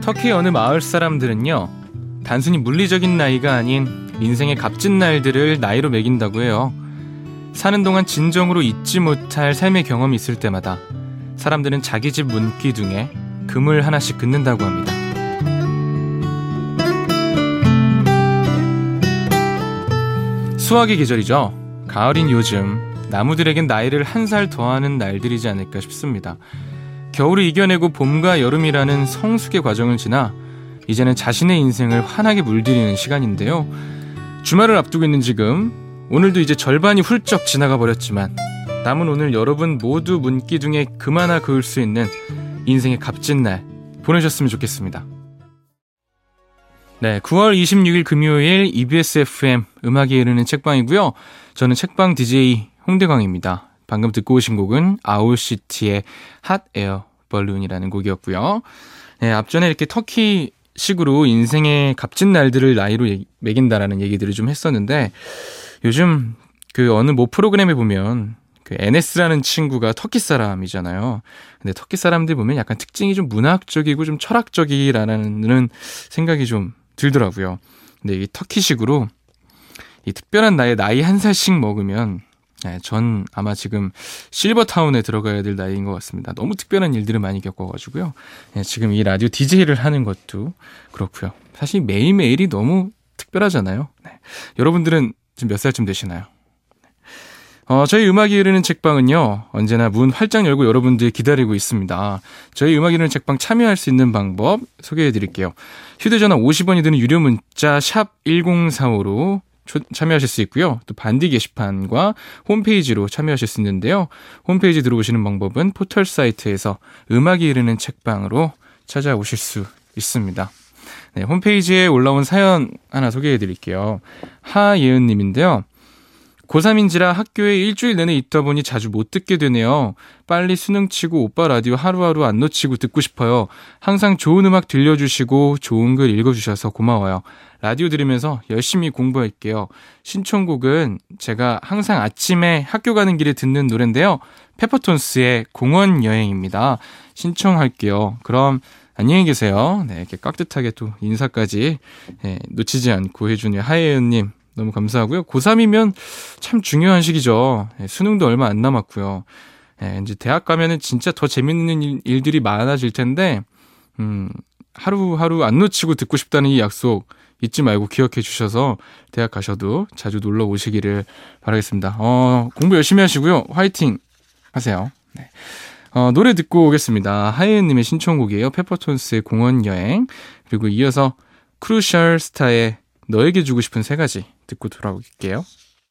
터키 어느 마을 사람들은요, 단순히 물리적인 나이가 아닌 인생의 값진 날들을 나이로 매긴다고 해요. 사는 동안 진정으로 잊지 못할 삶의 경험이 있을 때마다 사람들은 자기 집 문기둥에 금을 하나씩 긋는다고 합니다. 수확의 계절이죠. 가을인 요즘 나무들에겐 나이를 한 살 더하는 날들이지 않을까 싶습니다. 겨울을 이겨내고 봄과 여름이라는 성숙의 과정을 지나 이제는 자신의 인생을 환하게 물들이는 시간인데요. 주말을 앞두고 있는 지금, 오늘도 이제 절반이 훌쩍 지나가 버렸지만 남은 오늘 여러분 모두 문기둥에 금 하나 그을 수 있는 인생의 값진 날 보내셨으면 좋겠습니다. 네, 9월 26일 금요일 EBS FM 음악이 흐르는 책방이고요. 저는 책방 DJ 홍대광입니다. 방금 듣고 오신 곡은 아울시티의 핫 에어 벌룬이라는 곡이었고요. 네, 앞전에 이렇게 터키식으로 인생의 값진 날들을 나이로 매긴다라는 얘기들을 좀 했었는데, 요즘 그 어느 모 프로그램에 보면 그 NS라는 친구가 터키 사람이잖아요. 근데 터키 사람들 보면 약간 특징이 좀 문학적이고 좀 철학적이라는 생각이 좀 들더라고요. 근데 이 터키식으로 이 특별한 나이 한 살씩 먹으면, 네, 전 아마 지금 실버타운에 들어가야 될 나이인 것 같습니다. 너무 특별한 일들을 많이 겪어가지고요. 네, 지금 이 라디오 DJ를 하는 것도 그렇고요. 사실 매일매일이 너무 특별하잖아요. 네. 여러분들은 지금 몇 살쯤 되시나요? 저희 음악이 흐르는 책방은요, 언제나 문 활짝 열고 여러분들 기다리고 있습니다. 저희 음악이 흐르는 책방 참여할 수 있는 방법 소개해드릴게요. 휴대전화 50원이 드는 유료 문자 샵 1045로 참여하실 수 있고요. 또 반디 게시판과 홈페이지로 참여하실 수 있는데요. 홈페이지 들어오시는 방법은 포털 사이트에서 음악이 흐르는 책방으로 찾아오실 수 있습니다. 네, 홈페이지에 올라온 사연 하나 소개해드릴게요. 하예은님인데요. 고3인지라 학교에 일주일 내내 있다 보니 자주 못 듣게 되네요. 빨리 수능 치고 오빠 라디오 하루하루 안 놓치고 듣고 싶어요. 항상 좋은 음악 들려주시고 좋은 글 읽어주셔서 고마워요. 라디오 들으면서 열심히 공부할게요. 신청곡은 제가 항상 아침에 학교 가는 길에 듣는 노래인데요. 페퍼톤스의 공원 여행입니다. 신청할게요. 그럼 안녕히 계세요. 네, 이렇게 깍듯하게 또 인사까지 놓치지 않고 해주는 하예은님, 너무 감사하고요. 고3이면 참 중요한 시기죠. 수능도 얼마 안 남았고요. 이제 대학 가면은 진짜 더 재밌는 일들이 많아질 텐데, 하루하루 안 놓치고 듣고 싶다는 이 약속 잊지 말고 기억해 주셔서 대학 가셔도 자주 놀러 오시기를 바라겠습니다. 공부 열심히 하시고요. 화이팅 하세요. 네. 노래 듣고 오겠습니다. 하예은님의 신청곡이에요. 페퍼톤스의 공원 여행, 그리고 이어서 크루셜 스타의 너에게 주고 싶은 세 가지 듣고 돌아올게요.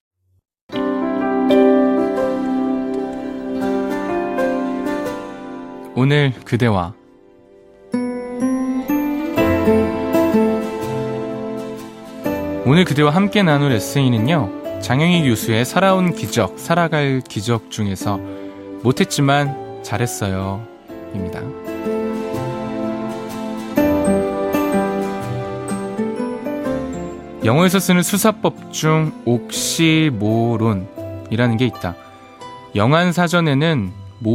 오늘 그대와. 오늘 그대와 함께 나눌 에세이는요, 장영희 교수의 살아온 기적, 살아갈 기적 중에서 못했지만 잘했어요 입니다. 영어에서 쓰는 수사법 중 옥시모론이라는 게 있다. 영한사전에는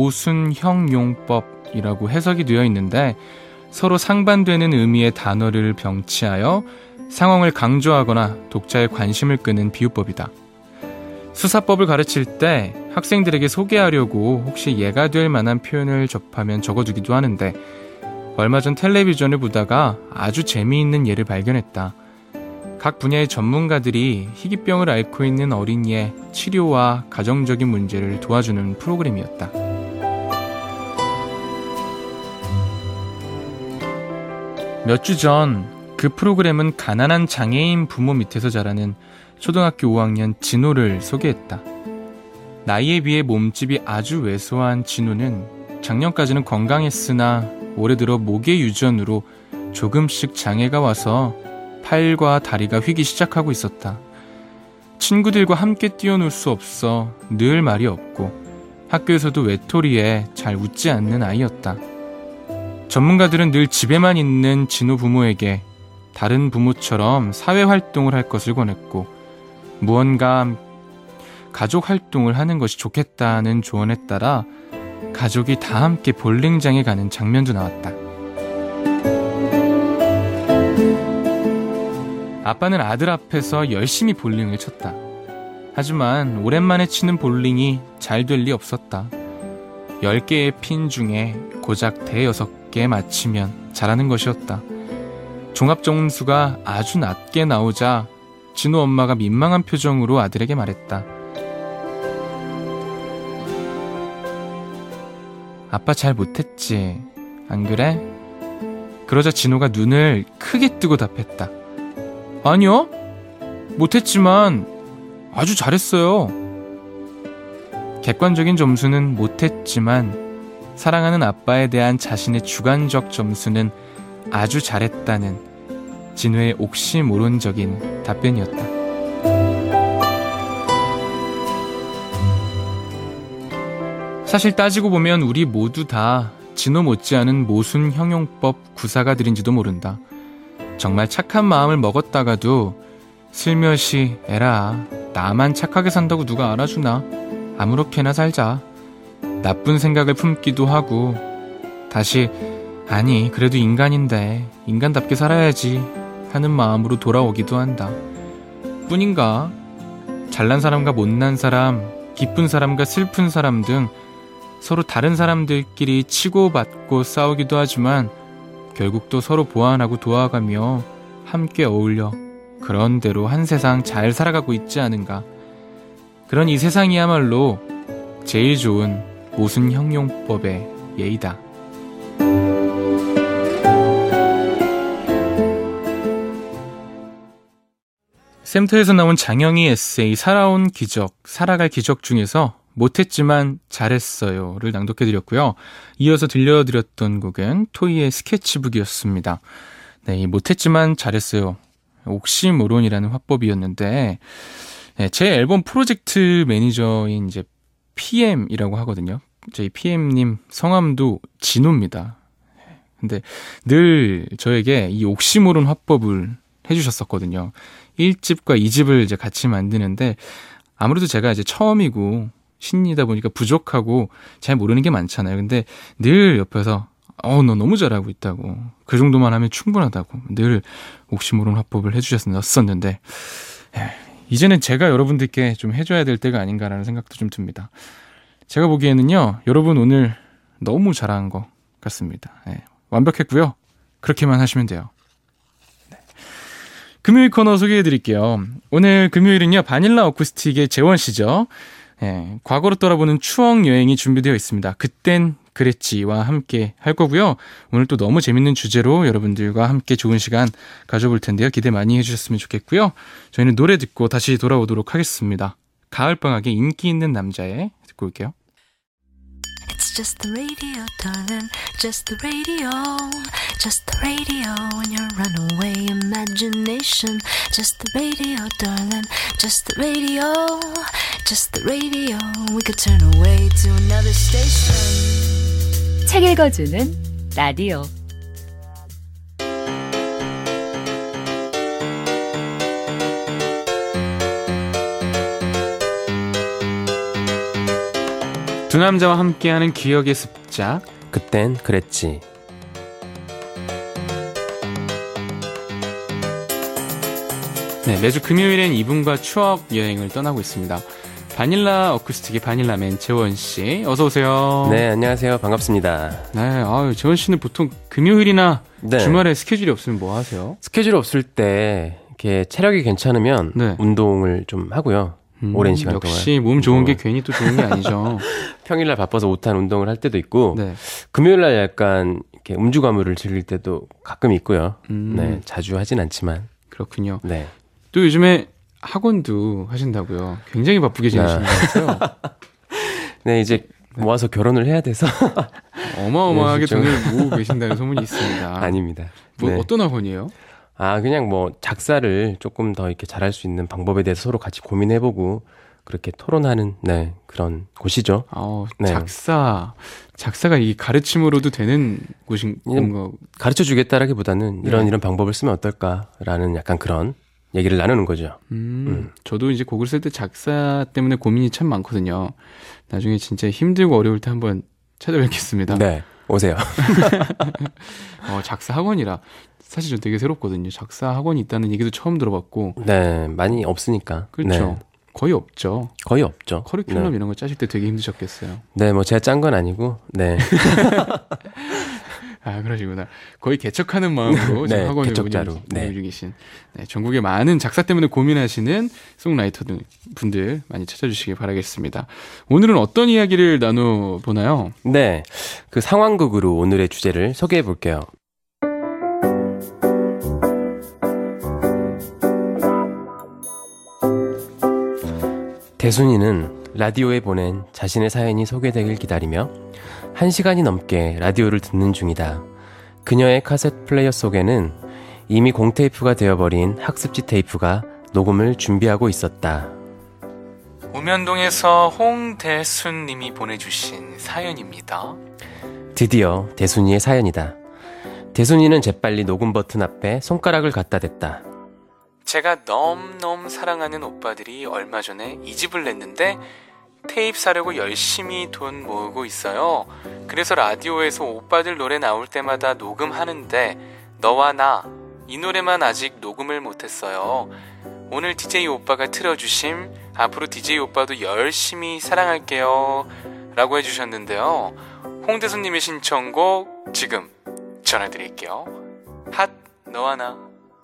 모순형용법이라고 해석이 되어 있는데, 서로 상반되는 의미의 단어를 병치하여 상황을 강조하거나 독자의 관심을 끄는 비유법이다. 수사법을 가르칠 때 학생들에게 소개하려고 혹시 예가 될 만한 표현을 접하면 적어두기도 하는데, 얼마 전 텔레비전을 보다가 아주 재미있는 예를 발견했다. 각 분야의 전문가들이 희귀병을 앓고 있는 어린이의 치료와 가정적인 문제를 도와주는 프로그램이었다. 몇 주 전 그 프로그램은 가난한 장애인 부모 밑에서 자라는 초등학교 5학년 진호를 소개했다. 나이에 비해 몸집이 아주 왜소한 진호는 작년까지는 건강했으나 올해 들어 목의 유전으로 조금씩 장애가 와서 팔과 다리가 휘기 시작하고 있었다. 친구들과 함께 뛰어놀 수 없어 늘 말이 없고 학교에서도 외톨이에 잘 웃지 않는 아이였다. 전문가들은 늘 집에만 있는 진호 부모에게 다른 부모처럼 사회활동을 할 것을 권했고, 무언가 가족 활동을 하는 것이 좋겠다는 조언에 따라 가족이 다 함께 볼링장에 가는 장면도 나왔다. 아빠는 아들 앞에서 열심히 볼링을 쳤다. 하지만 오랜만에 치는 볼링이 잘 될 리 없었다. 10개의 핀 중에 고작 대여섯 개 맞히면 잘하는 것이었다. 종합점수가 아주 낮게 나오자 진호 엄마가 민망한 표정으로 아들에게 말했다. 아빠 잘 못했지, 안 그래? 그러자 진호가 눈을 크게 뜨고 답했다. 아니요, 못했지만 아주 잘했어요. 객관적인 점수는 못했지만 사랑하는 아빠에 대한 자신의 주관적 점수는 아주 잘했다는 진호의 옥시모론적인 답변이었다. 사실 따지고 보면 우리 모두 다 진호 못지않은 모순 형용법 구사가들인지도 모른다. 정말 착한 마음을 먹었다가도 슬며시 에라, 나만 착하게 산다고 누가 알아주나, 아무렇게나 살자, 나쁜 생각을 품기도 하고 다시 아니 그래도 인간인데 인간답게 살아야지 하는 마음으로 돌아오기도 한다. 뿐인가? 잘난 사람과 못난 사람, 기쁜 사람과 슬픈 사람 등 서로 다른 사람들끼리 치고받고 싸우기도 하지만 결국 또 서로 보완하고 도와가며 함께 어울려 그런 대로 한 세상 잘 살아가고 있지 않은가. 그런 이 세상이야말로 제일 좋은 모순 형용법의 예이다. 샘터에서 나온 장영희 에세이 살아온 기적, 살아갈 기적 중에서 못했지만 잘했어요를 낭독해드렸고요. 이어서 들려드렸던 곡은 토이의 스케치북이었습니다. 네, 이 못했지만 잘했어요, 옥시모론이라는 화법이었는데, 네, 제 앨범 프로젝트 매니저인 이제 PM이라고 하거든요. 저희 PM님 성함도 진호입니다. 근데 늘 저에게 이 옥시모론 화법을 해주셨었거든요. 1집과 2집을 이제 같이 만드는데 아무래도 제가 이제 처음이고 신이다 보니까 부족하고 잘 모르는 게 많잖아요. 근데 늘 옆에서 너 너무 잘하고 있다고, 그 정도만 하면 충분하다고 늘 옥시모론 화법을 해주셨었는데 이제는 제가 여러분들께 좀 해줘야 될 때가 아닌가라는 생각도 좀 듭니다. 제가 보기에는요, 여러분 오늘 너무 잘한 것 같습니다. 네, 완벽했고요. 그렇게만 하시면 돼요. 네. 금요일 코너 소개해드릴게요. 오늘 금요일은요, 바닐라 어쿠스틱의 재원 씨죠. 네, 과거로 떠나보는 추억 여행이 준비되어 있습니다. 그땐 그랬지와 함께 할 거고요. 오늘 또 너무 재밌는 주제로 여러분들과 함께 좋은 시간 가져볼 텐데요. 기대 많이 해주셨으면 좋겠고요. 저희는 노래 듣고 다시 돌아오도록 하겠습니다. 가을방학의 인기 있는 남자에 듣고 올게요. It's just the radio, darling. Just the radio. Just the radio in your runaway imagination. Just the radio, darling. Just the radio. Just the radio. We could turn away to another station. 책 읽어주는 라디오. 두 남자와 함께하는 기억의 습작, 그땐 그랬지. 네, 매주 금요일엔 이분과 추억 여행을 떠나고 있습니다. 바닐라 어쿠스틱의 바닐라맨 재원씨, 어서오세요. 네, 안녕하세요. 반갑습니다. 네, 재원씨는 보통 금요일이나 네. 주말에 스케줄이 없으면 뭐 하세요? 스케줄 없을 때 이렇게 체력이 괜찮으면 네. 운동을 좀 하고요. 오랜 시간 동안. 역시 몸 좋은 게 괜히 또 좋은 게 아니죠. 평일날 바빠서 못한 운동을 할 때도 있고, 네. 금요일날 약간 이렇게 음주가무를 즐길 때도 가끔 있고요. 네, 자주 하진 않지만. 그렇군요. 네. 또 요즘에 학원도 하신다고요. 굉장히 바쁘게 지내시는 것 같아요. 네, 이제 모아서 결혼을 해야 돼서. 어마어마하게 네, 돈을 모으고 계신다는 소문이 있습니다. 아닙니다. 뭐 네. 어떤 학원이에요? 그냥 뭐 작사를 조금 더 이렇게 잘할 수 있는 방법에 대해서 서로 같이 고민해보고 그렇게 토론하는 그런 곳이죠. 네. 작사가 이 가르침으로도 되는 곳인 거. 가르쳐 주겠다라기보다는 이런 방법을 쓰면 어떨까라는 약간 그런 얘기를 나누는 거죠. 저도 이제 곡을 쓸 때 작사 때문에 고민이 참 많거든요. 나중에 진짜 힘들고 어려울 때 한번 찾아뵙겠습니다. 네. 오세요. 작사 학원이라 사실 저 되게 새롭거든요. 작사 학원이 있다는 얘기도 처음 들어봤고. 네, 많이 없으니까. 그렇죠. 네. 거의 없죠. 거의 없죠. 커리큘럼 네. 이런 거 짜실 때 되게 힘드셨겠어요. 네, 뭐 제가 짠 건 아니고, 네. 아, 그러시구나. 거의 개척하는 마음으로 지금 네, 학원을 개척자로. 운영 네. 중이신 전국의 많은 작사 때문에 고민하시는 송라이터 분들 많이 찾아주시길 바라겠습니다. 오늘은 어떤 이야기를 나눠보나요? 네, 그 상황극으로 오늘의 주제를 소개해 볼게요. 대순이는 라디오에 보낸 자신의 사연이 소개되길 기다리며 1시간이 넘게 라디오를 듣는 중이다. 그녀의 카세트 플레이어 속에는 이미 공테이프가 되어버린 학습지 테이프가 녹음을 준비하고 있었다. 우면동에서 홍대순 님이 보내주신 사연입니다. 드디어 대순이의 사연이다. 대순이는 재빨리 녹음 버튼 앞에 손가락을 갖다 댔다. 제가 너무너무 사랑하는 오빠들이 얼마 전에 2집을 냈는데 테이프 사려고 열심히 돈 모으고 있어요. 그래서 라디오에서 오빠들 노래 나올 때마다 녹음하는데 너와 나 이 노래만 아직 녹음을 못했어요. 오늘 DJ 오빠가 틀어주심 앞으로 DJ 오빠도 열심히 사랑할게요 라고 해주셨는데요. 홍대수님의 신청곡 지금 전해드릴게요. 핫 너와 나.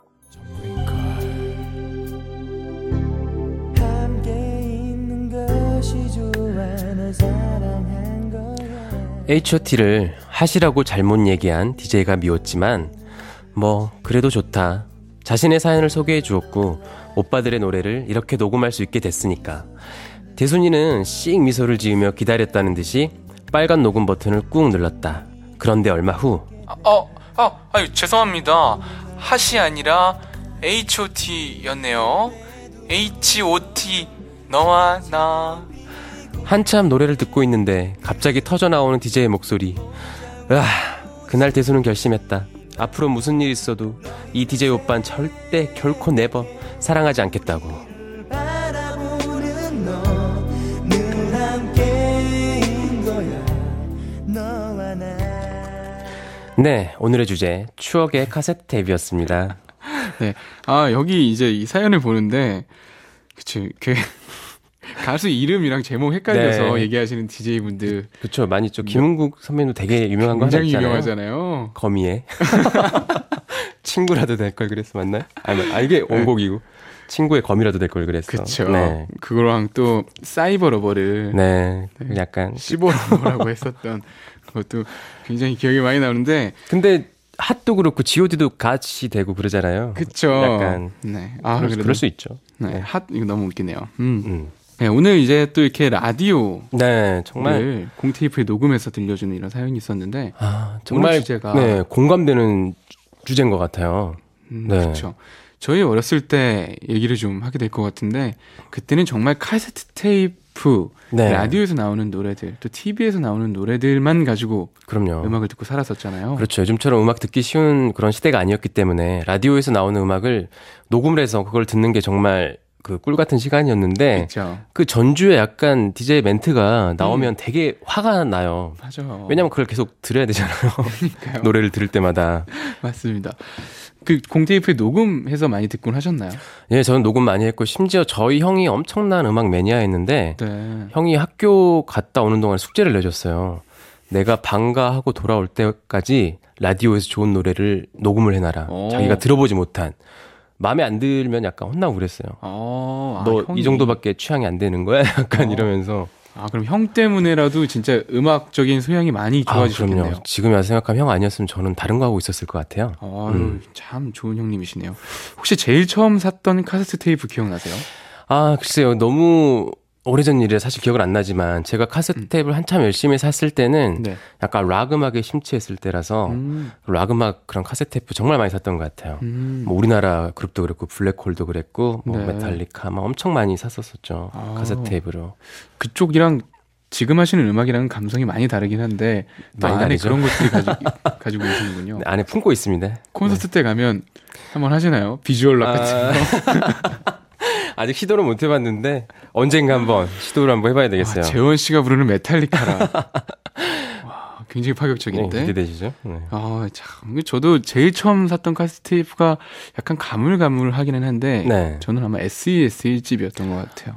H.O.T를 하시라고 잘못 얘기한 DJ가 미웠지만 뭐 그래도 좋다. 자신의 사연을 소개해 주었고 오빠들의 노래를 이렇게 녹음할 수 있게 됐으니까. 대순이는 씩 미소를 지으며 기다렸다는 듯이 빨간 녹음 버튼을 꾹 눌렀다. 그런데 얼마 후 죄송합니다. 핫이 아니라 H.O.T였네요. H.O.T 너와 나. 한참 노래를 듣고 있는데 갑자기 터져나오는 DJ의 목소리. 그날 대수는 결심했다. 앞으로 무슨 일 있어도 이 DJ 오빠는 절대 결코 네버 사랑하지 않겠다고. 네, 오늘의 주제 추억의 카세트 테이프였습니다. 네, 여기 이제 이 사연을 보는데 그치 가수 이름이랑 제목 헷갈려서 네. 얘기하시는 DJ분들 그렇죠, 많이 있죠. 김은국 선배님도 되게 유명한 거 하나 굉장히 있잖아요. 유명하잖아요. 거미에 친구라도 될 걸 그랬어, 맞나요? 이게 원곡이고 친구의 거미라도 될 걸 그랬어. 그렇죠. 네. 그거랑 또 사이버 러버를 네, 약간 씹어 러버라고 했었던 그것도 굉장히 기억이 많이 나는데. 근데 핫도 그렇고 G.O.D도 같이 되고 그러잖아요. 그쵸. 약간 네. 그럴 수 있죠. 네, 핫 이거 너무 웃기네요. 네, 오늘 이제 또 이렇게 라디오 네, 정말 공테이프에 녹음해서 들려주는 이런 사연이 있었는데 정말 오늘 주제가 네, 공감되는 주제인 것 같아요. 네. 그렇죠. 저희 어렸을 때 얘기를 좀 하게 될 것 같은데 그때는 정말 카세트 테이프, 네. 라디오에서 나오는 노래들, 또 TV에서 나오는 노래들만 가지고 그럼요. 음악을 듣고 살았었잖아요. 그렇죠. 요즘처럼 음악 듣기 쉬운 그런 시대가 아니었기 때문에 라디오에서 나오는 음악을 녹음을 해서 그걸 듣는 게 정말 그 꿀 같은 시간이었는데 그렇죠. 그 전주에 약간 DJ 멘트가 나오면 되게 화가 나요. 맞아. 왜냐면 그걸 계속 들어야 되잖아요. 그러니까요. 노래를 들을 때마다. 맞습니다. 그 공테이프에 녹음해서 많이 듣곤 하셨나요? 예, 저는 녹음 많이 했고 심지어 저희 형이 엄청난 음악 매니아였는데 네. 형이 학교 갔다 오는 동안 숙제를 내줬어요. 내가 방과하고 돌아올 때까지 라디오에서 좋은 노래를 녹음을 해놔라. 자기가 들어보지 못한. 마음에 안 들면 약간 혼나고 그랬어요. 너 이 정도밖에 취향이 안 되는 거야? 약간 이러면서. 그럼 형 때문에라도 진짜 음악적인 소양이 많이 좋아지셨겠네요. 그럼요. 지금 와서 생각하면 형 아니었으면 저는 다른 거 하고 있었을 것 같아요. 참 좋은 형님이시네요. 혹시 제일 처음 샀던 카세트 테이프 기억나세요? 글쎄요. 너무 오래전 일이라 사실 기억은 안 나지만 제가 카세트 테이프를 한참 열심히 샀을 때는 네. 약간 락 음악에 심취했을 때라서 락 음악 그런 카세트 테이프 정말 많이 샀던 것 같아요. 뭐 우리나라 그룹도 그랬고 블랙홀도 그랬고 뭐 네. 메탈리카 막 엄청 많이 샀었었죠. 카세트 테이프로. 그쪽이랑 지금 하시는 음악이랑은 감성이 많이 다르긴 한데 또 많이 안에 다르죠. 그런 것들이 가지고 계시는군요. 네, 안에 품고 있습니다. 콘서트 때 가면 한번 하시나요? 비주얼 락 같은 거? 아직 시도를 못 해봤는데 언젠가 한번 시도를 한번 해봐야 되겠어요. 재원 씨가 부르는 메탈리카라. 와, 굉장히 파격적인데. 네, 기대되시죠? 네. 참. 저도 제일 처음 샀던 카세트 테이프가 약간 가물가물하기는 한데 네. 저는 아마 SES 1집이었던 것 같아요.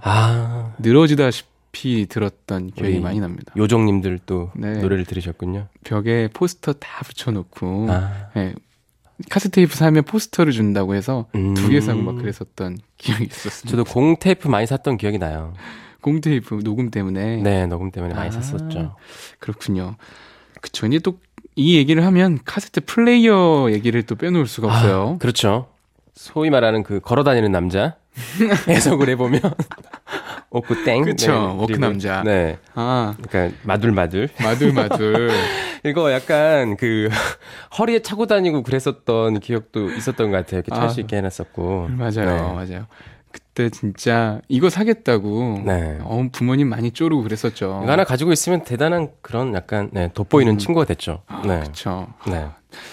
늘어지다시피 들었던 기억이 많이 납니다. 요정님들 또 네. 노래를 들으셨군요. 벽에 포스터 다 붙여놓고 네. 카세트 테이프 사면 포스터를 준다고 해서 2개 사고 막 그랬었던 기억이 있었습니다. 저도 공 테이프 많이 샀던 기억이 나요. 공 테이프 녹음 때문에. 네, 녹음 때문에 많이 샀었죠. 그렇군요. 그쵸. 이제 또 이 얘기를 하면 카세트 플레이어 얘기를 또 빼놓을 수가 없어요. 그렇죠. 소위 말하는 그 걸어다니는 남자 해석을 해보면 오쿠땡. 그쵸. 네, 워크 남자. 네. 그러니까 마둘마둘. 마둘마둘. 이거 약간 그 허리에 차고 다니고 그랬었던 기억도 있었던 것 같아요. 이렇게 찰 수 있게 해놨었고. 맞아요. 맞아요. 그때 진짜 이거 사겠다고 네. 부모님 많이 쪼르고 그랬었죠. 이거 하나 가지고 있으면 대단한 그런 약간 돋보이는 친구가 됐죠. 네. 그렇죠. 네.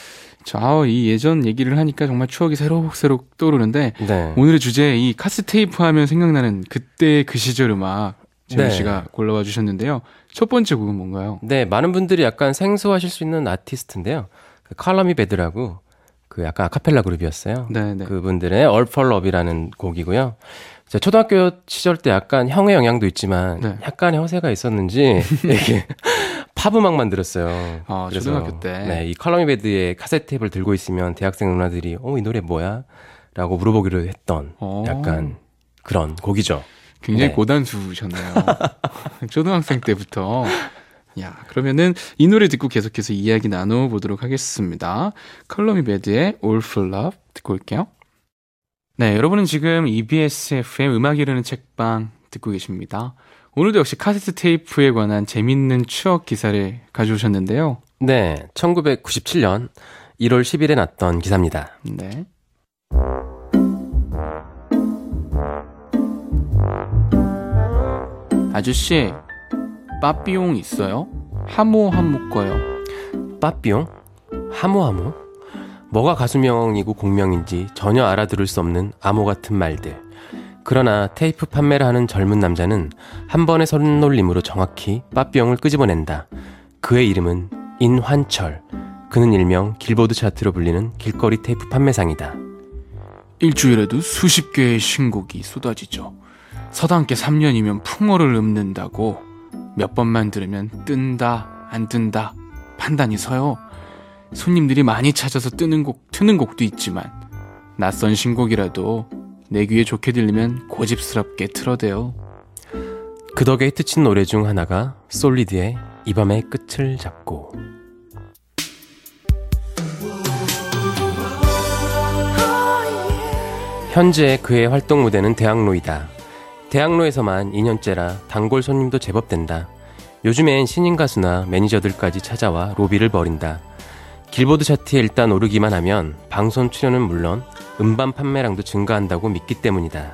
이 예전 얘기를 하니까 정말 추억이 새록새록 떠오르는데 네. 오늘의 주제 이 카세트 테이프 하면 생각나는 그때 그 시절 음악 재훈 네. 씨가 골라와 주셨는데요. 첫 번째 곡은 뭔가요? 네, 많은 분들이 약간 생소하실 수 있는 아티스트인데요. 그 컬러미 배드라고 그 약간 아카펠라 그룹이었어요. 네네. 그분들의 All for Love이라는 곡이고요. 제가 초등학교 시절 때 약간 형의 영향도 있지만 네. 약간의 허세가 있었는지 이렇게 팝 음악만 들었어요. 그래서 초등학교 때. 네, 이 컬러미 배드의 카세트 테이프를 들고 있으면 대학생 누나들이 이 노래 뭐야? 라고 물어보기로 했던 약간 그런 곡이죠. 굉장히 네. 고단수셨네요. 초등학생 때부터. 그러면은 이 노래 듣고 계속해서 이야기 나눠보도록 하겠습니다. 컬러미 배드의 All for Love 듣고 올게요. 네, 여러분은 지금 EBS FM 음악이 흐르는 책방 듣고 계십니다. 오늘도 역시 카세트 테이프에 관한 재밌는 추억 기사를 가져오셨는데요. 네, 1997년 1월 10일에 났던 기사입니다. 네. 아저씨, 빠삐용 있어요? 하모 거요. 빠삐용? 하모하모? 뭐가 가수명이고 공명인지 전혀 알아들을 수 없는 암호 같은 말들. 그러나 테이프 판매를 하는 젊은 남자는 한 번의 손놀림으로 정확히 빠삐용을 끄집어낸다. 그의 이름은 인환철. 그는 일명 길보드 차트로 불리는 길거리 테이프 판매상이다. 일주일에도 수십 개의 신곡이 쏟아지죠. 서당께 3년이면 풍어를 읊는다고 몇 번만 들으면 뜬다 안 뜬다 판단이 서요. 손님들이 많이 찾아서 트는 곡도 있지만 낯선 신곡이라도 내 귀에 좋게 들리면 고집스럽게 틀어대요. 그 덕에 히트친 노래 중 하나가 솔리드의 이 밤의 끝을 잡고. 현재 그의 활동 무대는 대학로이다. 대학로에서만 2년째라 단골 손님도 제법 된다. 요즘엔 신인 가수나 매니저들까지 찾아와 로비를 벌인다. 길보드 차트에 일단 오르기만 하면 방송 출연은 물론 음반 판매량도 증가한다고 믿기 때문이다.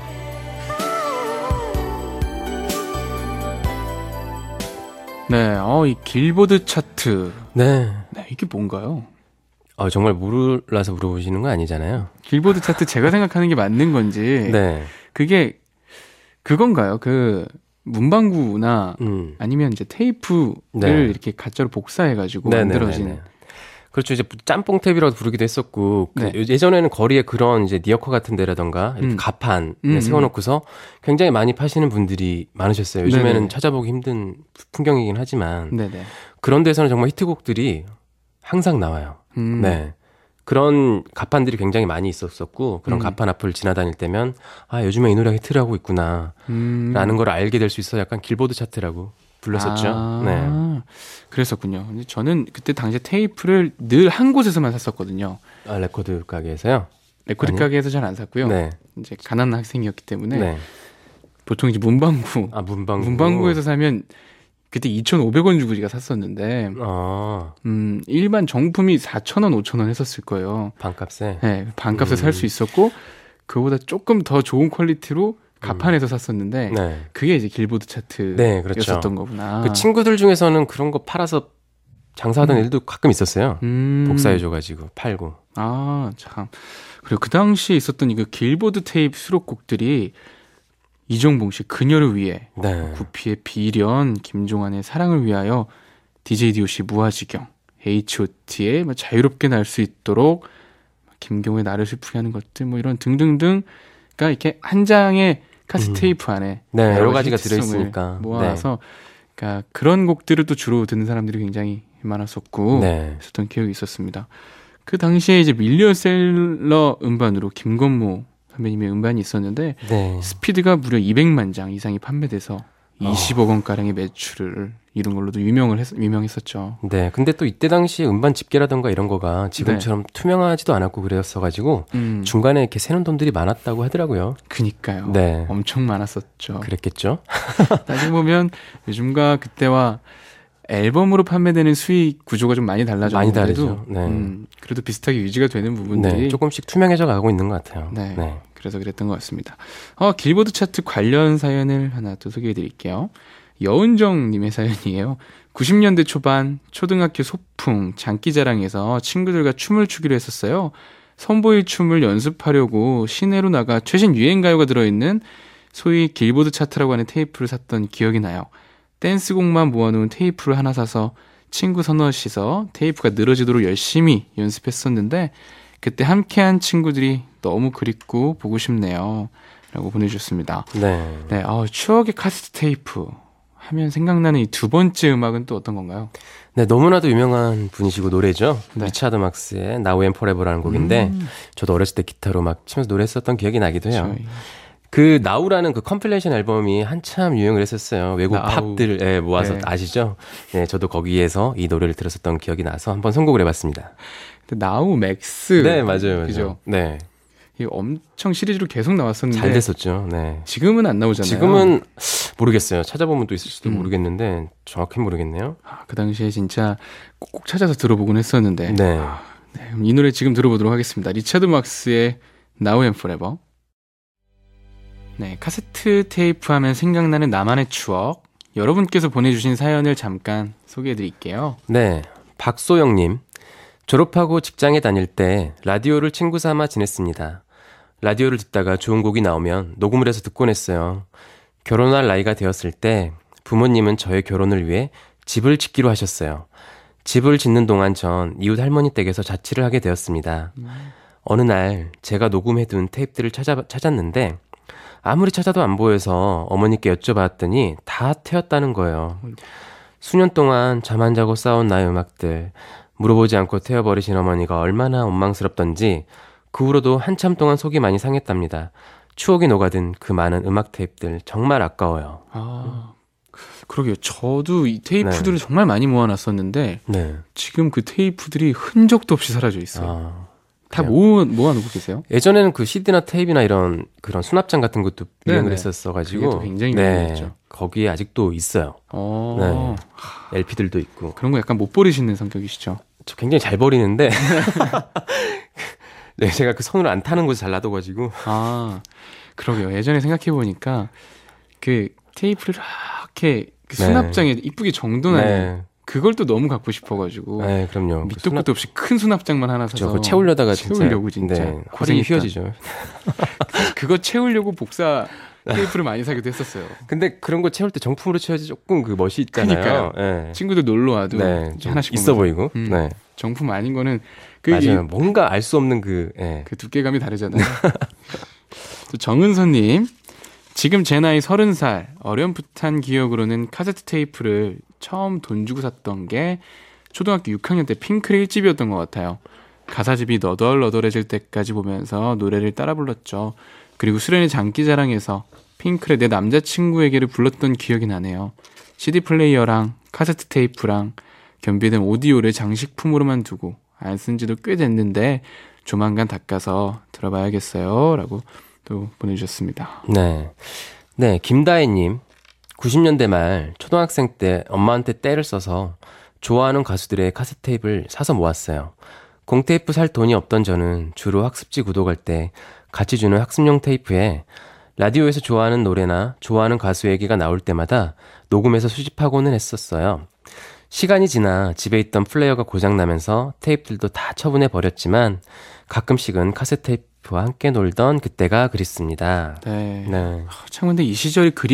네, 이 길보드 차트. 네. 이게 뭔가요? 정말 몰라서 물어보시는 거 아니잖아요. 길보드 차트 제가 생각하는 게 맞는 건지. 네. 그게 그건가요? 그 문방구나 아니면 이제 테이프를 네. 이렇게 가짜로 복사해가지고 만들어진. 그렇죠. 이제 짬뽕 탭이라고 부르기도 했었고 네. 예전에는 거리에 그런 이제 니어커 같은 데라던가 이렇게 가판 세워놓고서 굉장히 많이 파시는 분들이 많으셨어요. 요즘에는 네네. 찾아보기 힘든 풍경이긴 하지만 네네. 그런 데서는 정말 히트곡들이 항상 나와요. 네. 그런 가판들이 굉장히 많이 있었었고 그런 가판 앞을 지나다닐 때면 요즘에 이 노래가 히트를 하고 있구나 라는 걸 알게 될 수 있어 약간 길보드 차트라고 불렀었죠. 네. 그랬었군요. 근데 저는 그때 당시에 테이프를 늘 한 곳에서만 샀었거든요. 레코드 가게에서요? 레코드 가게에서 잘 안 샀고요. 네. 이제 가난한 학생이었기 때문에 네. 보통 이제 문방구. 문방구에서 사면 그때 2,500원 주고 제가 샀었는데 일반 정품이 4,000원, 5,000원 했었을 거예요. 반값에? 네. 반값에 살 수 있었고 그거보다 조금 더 좋은 퀄리티로 가판에서 샀었는데 네. 그게 이제 길보드 차트였었던 네, 그렇죠. 거구나. 그 친구들 중에서는 그런 거 팔아서 장사하던 일도 가끔 있었어요. 복사해줘가지고 팔고. 참. 그리고 그 당시에 있었던 이 길보드 테이프 수록곡들이 이종봉 씨 그녀를 위해, 네. 구피의 비련, 김종환의 사랑을 위하여 DJ DOC 무아지경, H.O.T의 자유롭게 날 수 있도록, 김경호의 나를 슬프게 하는 것들, 뭐 이런 등등등. 그러니까 이렇게 한 장의 카세테이프 안에 네, 여러 가지가 히트송을 들어있으니까. 모아서 그러니까 그런 곡들을 또 주로 듣는 사람들이 굉장히 많았었고 네. 있었던 기억이 있었습니다. 그 당시에 이제 밀리언셀러 음반으로 김건모 선배님의 음반이 있었는데 네. 스피드가 무려 200만 장 이상이 판매돼서 20억 원가량의 매출을 이룬 걸로도 유명했었죠. 네, 근데 또 이때 당시에 음반 집계라던가 이런 거가 지금처럼 투명하지도 않았고 그랬어가지고 중간에 이렇게 새는 돈들이 많았다고 하더라고요. 그니까요. 네. 엄청 많았었죠. 그랬겠죠? 따지고 보면 요즘과 그때와 앨범으로 판매되는 수익 구조가 좀 많이 많이 달라졌는데도 다르죠. 네. 그래도 비슷하게 유지가 되는 부분들이 네, 조금씩 투명해져 가고 있는 것 같아요. 네. 네. 그래서 그랬던 것 같습니다. 길보드 차트 관련 사연을 하나 또 소개해 드릴게요. 여은정님의 사연이에요. 90년대 초반 초등학교 소풍 장기자랑에서 친구들과 춤을 추기로 했었어요. 선보일 춤을 연습하려고 시내로 나가 최신 유행가요가 들어있는 소위 길보드 차트라고 하는 테이프를 샀던 기억이 나요. 댄스곡만 모아놓은 테이프를 하나 사서 친구 서너시서 테이프가 늘어지도록 열심히 연습했었는데 그때 함께한 친구들이 너무 그립고 보고 싶네요. 라고 보내주셨습니다. 네. 네, 추억의 카세트 테이프 하면 생각나는 이 두 번째 음악은 또 어떤 건가요? 네, 너무나도 유명한 분이시고 노래죠. 네. 리차드 막스의 Now and Forever라는 곡인데 저도 어렸을 때 기타로 막 치면서 노래했었던 기억이 나기도 해요. 그 나우라는 그 컴필레이션 앨범이 한참 유행을 했었어요. 외국 나우. 팝들 모아서 네. 아시죠? 네, 저도 거기에서 이 노래를 들었었던 기억이 나서 한번 선곡을 해봤습니다. 나우 맥스. 네, 맞아요. 그죠? 네, 이 엄청 시리즈로 계속 나왔었는데 잘 됐었죠. 네. 지금은 안 나오잖아요. 지금은 모르겠어요. 찾아보면 또 있을지도 모르겠는데 정확히 모르겠네요. 그 당시에 진짜 꼭 찾아서 들어보곤 했었는데. 네. 네, 그럼 이 노래 지금 들어보도록 하겠습니다. 리차드 막스의 Now and Forever. 네, 카세트 테이프 하면 생각나는 나만의 추억. 여러분께서 보내주신 사연을 잠깐 소개해드릴게요. 네, 박소영님. 졸업하고 직장에 다닐 때 라디오를 친구 삼아 지냈습니다. 라디오를 듣다가 좋은 곡이 나오면 녹음을 해서 듣곤 했어요. 결혼할 나이가 되었을 때 부모님은 저의 결혼을 위해 집을 짓기로 하셨어요. 집을 짓는 동안 전 이웃 할머니 댁에서 자취를 하게 되었습니다. 어느 날 제가 녹음해둔 테이프들을 찾았는데 아무리 찾아도 안 보여서 어머니께 여쭤봤더니 다 태웠다는 거예요. 수년 동안 잠 안 자고 쌓아온 나의 음악들, 물어보지 않고 태워버리신 어머니가 얼마나 원망스럽던지 그 후로도 한참 동안 속이 많이 상했답니다. 추억이 녹아든 그 많은 음악 테이프들 정말 아까워요. 그러게요. 저도 이 테이프들을 정말 많이 모아놨었는데 네. 지금 그 테이프들이 흔적도 없이 사라져 있어요. 다 그래요? 모아놓고 계세요? 예전에는 그 CD나 테이프나 이런 그런 수납장 같은 것도 유행을 네네. 했었어가지고 그게 또 굉장히 유명했죠. 거기에 아직도 있어요. 네. LP들도 있고. 그런 거 약간 못 버리시는 성격이시죠? 저 굉장히 잘 버리는데 네, 제가 그 손을 안 타는 곳에 잘 놔둬가지고. 그러게요. 예전에 생각해보니까 그 테이프를 이렇게 그 수납장에 이쁘게 정돈하는 그걸 또 너무 갖고 싶어가지고. 네, 그럼요. 밑도 끝도 없이 큰 수납장만 하나 사서. 그거 채우려다가 채우려고 진짜. 네, 허리 휘어지죠. 그거 채우려고 복사 테이프를 많이 사기도 했었어요. 근데 그런 거 채울 때 정품으로 채워야지 조금 그 멋이 있잖아요. 네. 친구들 놀러 와도 하나씩 있어 보이고. 네. 정품 아닌 거는 맞아요. 뭔가 알 수 없는 그 두께감이 다르잖아요. 또 정은서님, 지금 제 나이 30살, 어렴풋한 기억으로는 카세트 테이프를 처음 돈 주고 샀던 게 초등학교 6학년 때 핑클의 1집이었던 것 같아요. 가사집이 너덜너덜해질 때까지 보면서 노래를 따라 불렀죠. 그리고 수련의 장기자랑에서 핑클의 내 남자친구에게를 불렀던 기억이 나네요. CD 플레이어랑 카세트 테이프랑 겸비된 오디오를 장식품으로만 두고 안 쓴 지도 꽤 됐는데 조만간 닦아서 들어봐야겠어요. 라고 또 보내주셨습니다. 네, 김다혜님. 90년대 말 초등학생 때 엄마한테 떼를 써서 좋아하는 가수들의 카세트 테이프를 사서 모았어요. 공테이프 살 돈이 없던 저는 주로 학습지 구독할 때 같이 주는 학습용 테이프에 라디오에서 좋아하는 노래나 좋아하는 가수 얘기가 나올 때마다 녹음해서 수집하고는 했었어요. 시간이 지나 집에 있던 플레이어가 고장나면서 테이프들도 다 처분해 버렸지만 가끔씩은 카세트 테이프와 함께 놀던 그때가 그립습니다. 네. 참 근데 이 시절이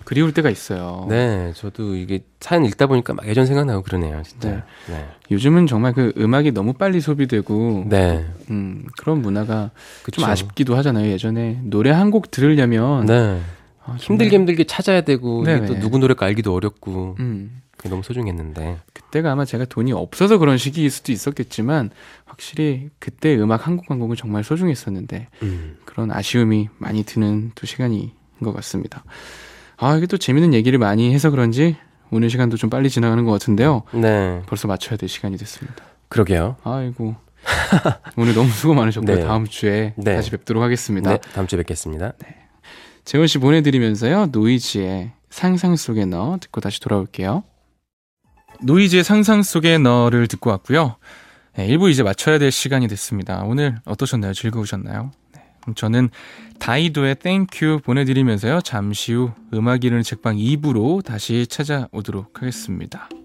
그리울 때가 있어요. 네, 저도 이게 사연 읽다 보니까 막 예전 생각나고 그러네요, 진짜. 네. 네. 요즘은 정말 그 음악이 너무 빨리 소비되고 네. 그런 문화가 그쵸. 좀 아쉽기도 하잖아요. 예전에 노래 한 곡 들으려면 네. 아, 힘들게 찾아야 되고 이게 네네. 또 누구 노래가 알기도 어렵고 음, 그게 너무 소중했는데. 그때가 아마 제가 돈이 없어서 그런 시기일 수도 있었겠지만 확실히 그때 음악 한 곡 한 곡은 정말 소중했었는데 그런 아쉬움이 많이 드는 또 시간인 것 같습니다. 아, 이게 또 재밌는 얘기를 많이 해서 그런지 오늘 시간도 좀 빨리 지나가는 것 같은데요. 네. 벌써 맞춰야 될 시간이 됐습니다. 그러게요. 아이고. 오늘 너무 수고 많으셨고요. 네. 다음 주에 네. 다시 뵙도록 하겠습니다. 네, 다음 주에 뵙겠습니다. 재원 씨 보내드리면서요. 노이즈의 상상 속에 너 듣고 다시 돌아올게요. 노이즈의 상상 속에 너를 듣고 왔고요. 네, 1부 이제 맞춰야 될 시간이 됐습니다. 오늘 어떠셨나요? 즐거우셨나요? 네, 그럼 저는 다이도의 땡큐 보내드리면서요. 잠시 후 음악 이르는 책방 2부로 다시 찾아오도록 하겠습니다.